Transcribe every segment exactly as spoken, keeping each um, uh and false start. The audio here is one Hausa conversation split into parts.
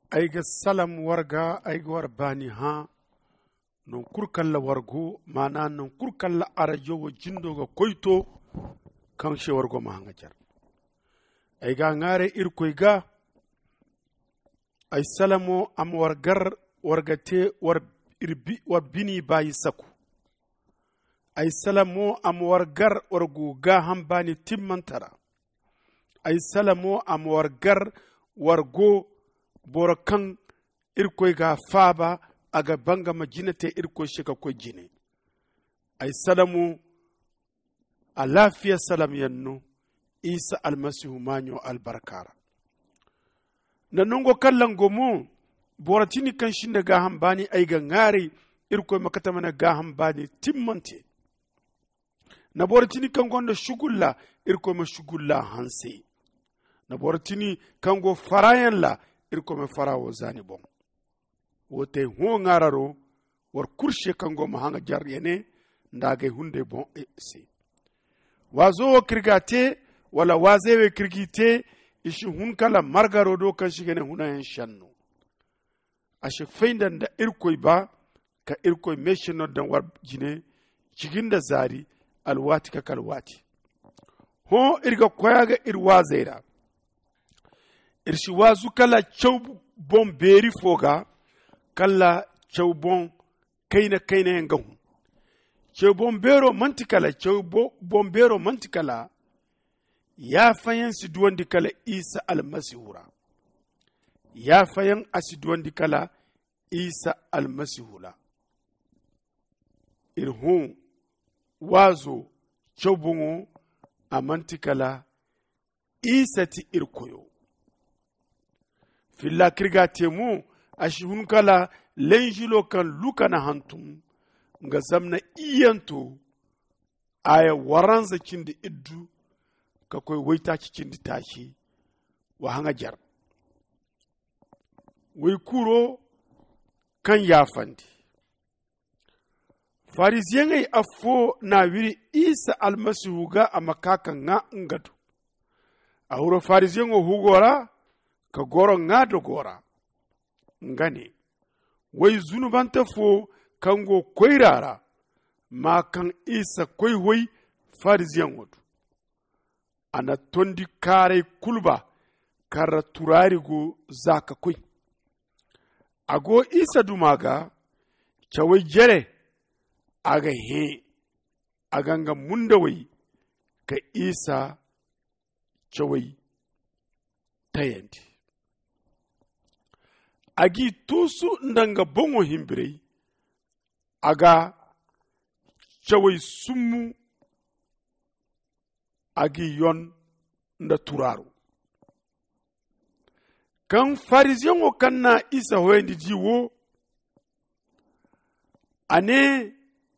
aiga salam warga aiga warbani ha non kurkalla wargo mana non kurkalla arajo wo jindo ga koyto kan she wargo ma hanga jar aiga ngare irkoyga ay salamo am wargar wargate war irbi warbini bayi saku ay salamo am wargar wargo ga hambani timmantara ay salamo am wargar wargo borokan irkoy ga faba aga banga majinate irkoy shika ko jine ay salamu alafiya salam yanno isa almasihu manyo albarkara nanongo kallango mu boratini kan shinda ga hambani ay ga ngari irkoy makatamana ga hambani timmante na boratini kan gonda shugulla irkoy ma shugulla hanse na boratini kango farayan la irko me farawo zani bon wote ho ngararo war kurshe kango mahanga jaryene ndage hunde bon e si wazo kirgate wala wazewe kirgite ishi hunkala margaro do kan shigene hunayen shanno ashe feinda da irko ba ka irko meshino dan war jine ciginda zari alwati ka kalwati ho irga koyaga irwazeira irshi wazu kala chow bon beri foga kala chow bon kaina kaina yangahu chow bon bero mantikala chow bon bero mantikala ya fayan si duwandi kala isa almasihura ya fayan asi duwandi kala isa almasihula irhun wazo chow bongo amantikala isa ti irkoyo filla kirga temu ashihun kala lenjilo kan lukana hantum nga zamna iyanto aya waranza cindi iddu ka koy waita cindi tashi wa hanga jar way kuro kan yafandi farizien ay afo na wiri isa almasihu ga amakaka nga ngadu awro farizien o hugora ka goro ngado gora ngani wai zunubanta fo kango koirara ma kan isa koi wai farziyan wato ana tondi kare kulba kara turari go zaka koi ago isa dumaga chawai jere aga he aganga munda wai ka isa chawai tayanti agi tusu ndanga bongo himbirei aga chawai sumu agi yon nda turaru kan farizien o kanna isa hoendi jiwo ane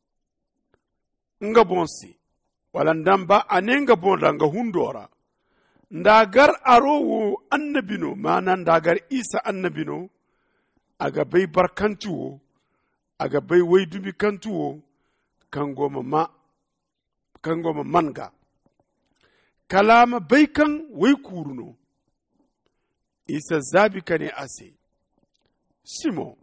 nga bonsi wala ndamba ane nga bonda nga hundora ndagar arowo annabino mana ndagar isa annabino aga bai barkantuwo aga bai waidubi kantuwo kangoma ma kangoma manga kalama bai kan wai kuruno isa zabi kane ase simo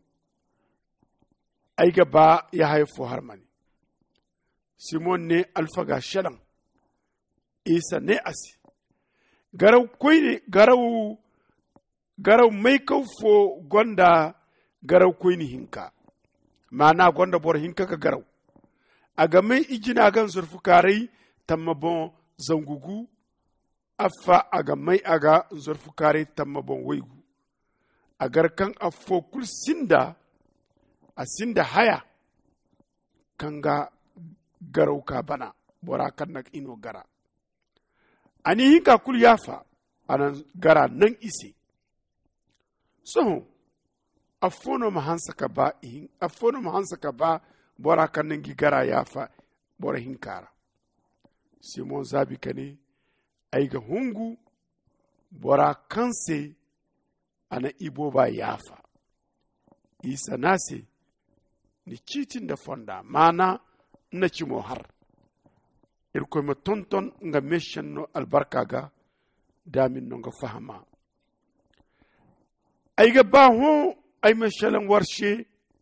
aiga ba ya haifo harmani simon ne alfaga shalan isa ne ase garau koine garau garau mai kaufo gonda garau koini hinka mana gonda bor hinka ka garau aga mai ijina gan zurfu karai tamma bon zangugu afa aga mai aga zurfu karai tamma bon waigu agar kan afo kul sinda asinda haya kanga garau ka bana bora kan nak ino gara ani hinka kul yafa anan gara nan isi so afono mahansa ka ba in afono mahansa ka ba bora kan ngi gara yafa bora hinkara simon zabi kane aiga hungu bora kanse ana ibo ba yafa isa nase ni citin da fonda mana na cimo har irko ma tonton nga meshan no albarka ga damin no nga fahama ay ga ba ho ay mashalan warshe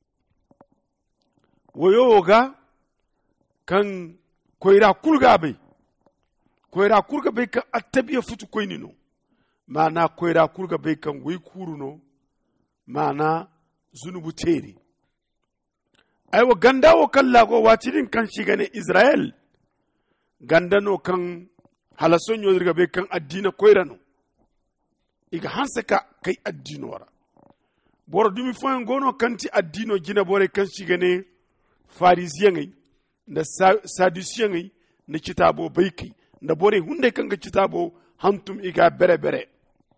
wayo ga kan koira kulga bai koira kulga bai kan attabiya futu koini no mana koira kulga bai kan wai kuru no mana zunubu teri aiwa ganda wo kalla go wacinin kan shiga ne Israel ganda no kan halason yo dirga bai kan addina koira no iga hansa ka kai addino wara boro dumi foyen gono kanti addino gina bore kan shiga ne farisiyan da sadusiyan na kitabo bai kai da bore hunde kan ga kitabo hantum iga bere bere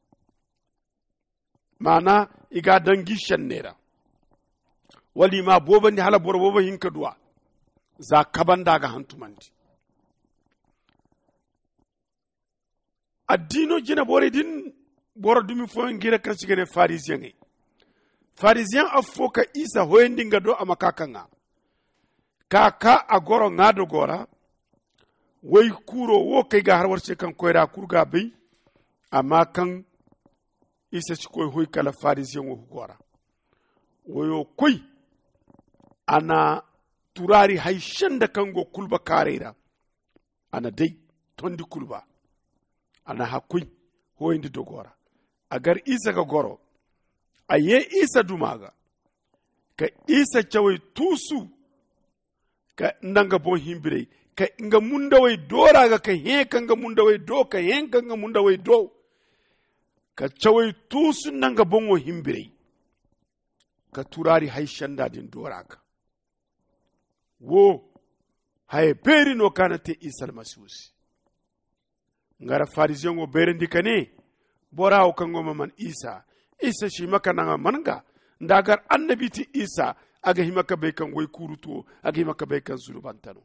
mana iga dangi shannera wali ma boban ni hala boro boban hinka duwa za kaban daga hantumanti addino gina bore din boro dumi foyen gira kan shiga ne farisiyan farisiyan afoka isa hoyendinga do amakakanga kaka a goro ngado gora wai kuro wo kai ga har warce kan koira kurga bai amma kan isa ci koy hoy kala farisiyan wo gora wayo koi ana turari haishan da kango kulba karera ana dai tondi kulba ana hakui hoyndi dogora agar isa ga goro aye isa dumaga ka isa chawai tusu ka ndanga bon himbire ka nga munda way dora ga ka he ka nga munda way do ka he ka nga munda way do ka chawai tusu ndanga bon wo himbire ka turari hay shanda din dora ka wo hay beri no kanate isal masusi ngara farisiyan wo beri ndikane bora o kango man isa isa shi maka nanga manga ndagar annabi ti isa aga himaka bai kan wai kuruto aga himaka bai kan zulubantano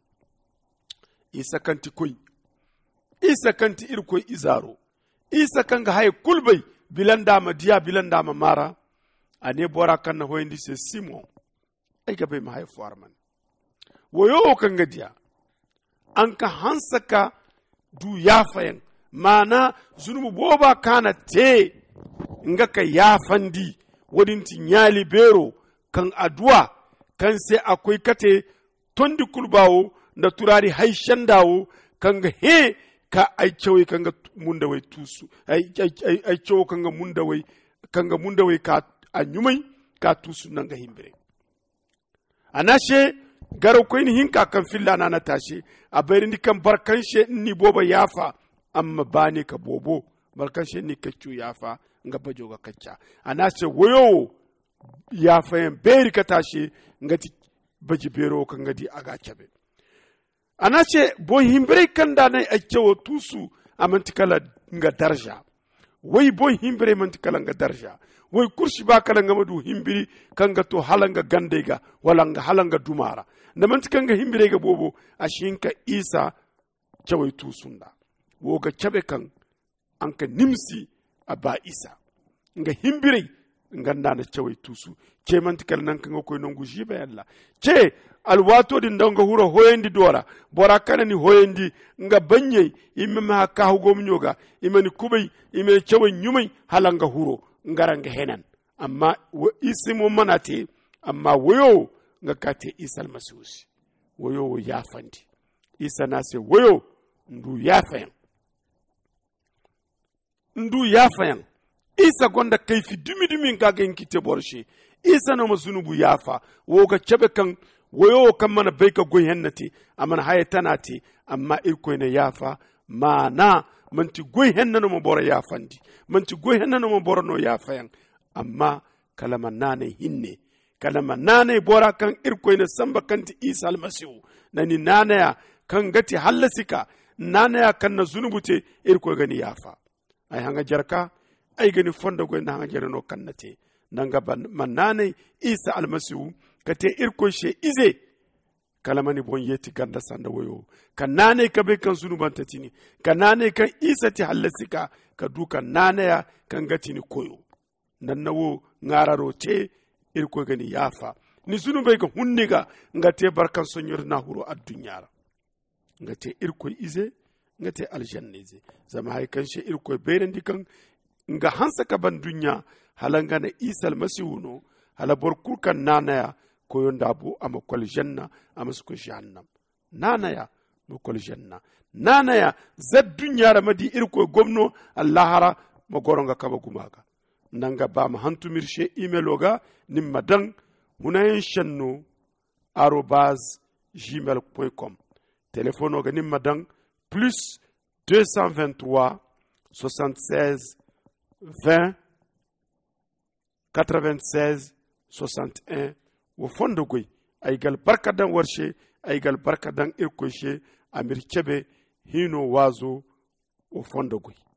isa kanti koi isa kanti irkoi izaro isa kanga hay kulbai bilanda madiya bilanda mamara ane bora kan na hoyndi se simo ay ga bai ma hay forman woyo kanga dia anka hansaka du yafayan mana zunubu boba kana te nga ka yafandi wadinti nyali bero kan addu'a kan sai akwai kate tondi kulbawo da turari haishan dawo kan ga he ka ai cewa kan ga munda wai tusu ai ai ai cewa kan ga munda wai kan ga munda wai ka anyumai ka tusu nan ga himbire anashe garo ko ni hinka kan filla na na tashi a bayrin dikan barkan she ni boba yafa amma bani ka bobo barkan she ni kaccu yafa nga bajo ga kacca anashe woyo ya fayin beri ka tashi ngati baji bero kan ngadi aga cabe anace bo himbere kan da nai acewo tusu amantikala nga darja wai bo himbere mantikala nga darja wai kursi ba kala nga madu himbiri kan ga to halanga gandega wala nga halanga dumara na mantikan ga himbere ga bobo ashinka isa cawai tusunda wo ga cabe kan anka nimsi aba isa nga himbire nganda na cewai tusu ce mantikal nan kan ko non guji ba yalla ce alwato din danga huro hoyendi dora bora kana ni hoyendi nga banye imme ma ka hugo mnyoga imani kubai ime cewai nyumai halanga huro ngaranga henan amma isimu manate amma woyo nga kate isal masusi woyo ya fandi isa nase woyo ndu yafayan ndu yafayan isa gonda kaifi dumi dumi kaga inkite borshe isa no mazunubu yafa woga cebe kan woyo kan mana baika goy hennati amana hayatanati amma irko ne yafa mana manti goy hennano mo bora yafandi manti goy hennano mo bora no yafayan amma kalama nane hinne kalama nane bora kan irko ne samba kanti isa almasihu nani nane ya kan gati hallasika nane ya kan na zunubute irko gani yafa ay hanga jarka ay gani fonda goy na hanga jarano kannate nanga ban manane isa almasihu kate irko she ize kalamani bon yeti ganda sanda woyo kanane ka be kan sunu bantatini kanane kan isa ti hallasika ka duka nane ya kan gatini koyo nan nawo ngararo te irko gani yafa ni sunu be ka hunniga ngate barkan sonyor na huro addunyara ngate irko ize ngate aljanna ize zama hay kan she irko berendi kan nga hansa ka ban dunya halangana isal masiwuno hala bor kurkan nanaya koyonda bu ama kol janna ama suko jahannam nanaya mo kol janna nanaya zad dunya ramadi irko gomno allahara mo goronga kaba gumaga nanga ba ma hantumirche emailoga nimma dan hunayen shanno arobase gmail point com téléphone oga nimma dan plus deux cent vingt-trois soixante-seize vingt quatre-vingt-seize soixante et un wo fondo goy ay gal barkadan warshe ay gal barkadan irkoshe amir chebe hino wazo wo fondo goy